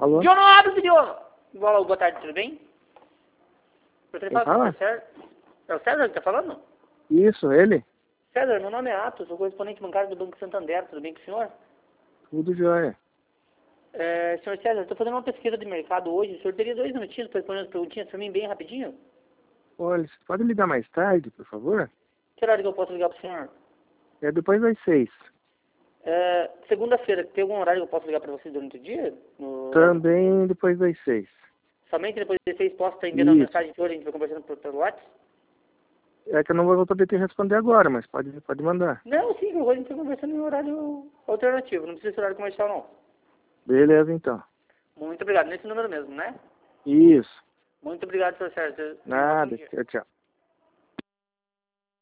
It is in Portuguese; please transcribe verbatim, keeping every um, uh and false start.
Alô? Idioma, não abre esse idioma! Boa, boa tarde, tudo bem? Eu Quem fala com fala? o César. É o César que tá falando? Isso, ele? César, meu nome é Atos, sou correspondente bancário do Banco Santander, tudo bem com o senhor? Tudo jóia. É, senhor César, estou fazendo uma pesquisa de mercado hoje, o senhor teria dois minutinhos para responder as perguntinhas para mim bem rapidinho? Olha, você pode ligar mais tarde, por favor? Que horário que eu posso ligar para o senhor? É depois das seis. É, segunda-feira, tem algum horário que eu posso ligar para você durante o dia? No... Também depois das seis. Somente depois de seis posso estar enviando uma Isso. mensagem que hoje a gente vai conversando por- pelo WhatsApp? É que eu não vou poder te responder agora, mas pode, pode mandar. Não, sim, hoje a gente vai conversando em horário alternativo, não precisa ser horário comercial não. Beleza, então. Muito obrigado, nesse número mesmo, né? Isso. Muito obrigado, senhor Sérgio. Nada. Tchau, tchau.